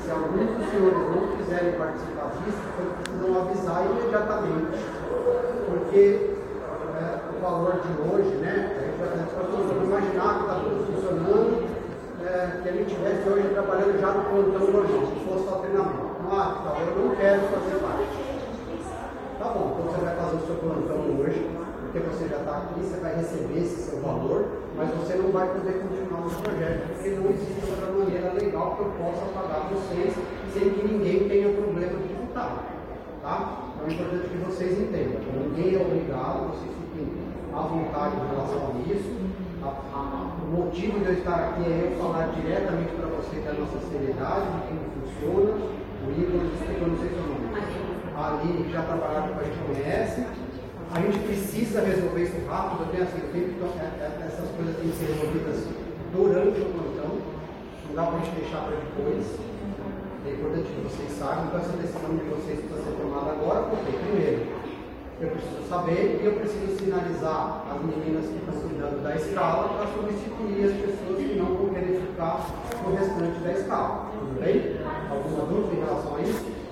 se alguns dos senhores não quiserem participar disso, vocês precisam avisar imediatamente, porque o valor de hoje, né, a gente vai fazer, imaginar que está tudo funcionando, que a gente estivesse hoje trabalhando já no plantão logístico, fosse só treinamento. Então, eu não quero fazer parte. Tá bom, então você vai fazer o seu plantão hoje, porque você já está aqui, você vai receber esse seu valor, mas você não vai poder continuar no projeto, porque não existe outra maneira legal que eu possa pagar vocês sem que ninguém tenha problema de contar. Tá? Então é importante que vocês entendam. Ninguém é obrigado, vocês fiquem à vontade em relação a isso. O motivo de eu estar aqui é eu falar diretamente para vocês da nossa seriedade, de como funciona. O Igor, eu não sei seu nome. A Aline, que já trabalhava com a gente, conhece. A gente precisa resolver isso rápido, eu tenho assim, essas coisas têm que ser resolvidas durante o plantão, não dá para a gente deixar para depois. É importante que vocês saibam, então essa decisão de vocês precisa ser tomada agora, porque primeiro, eu preciso saber e eu preciso sinalizar as meninas que estão cuidando da escala para substituir as pessoas que não vão querer ficar no restante da escala. Tudo bem? Alguma dúvida em relação a isso?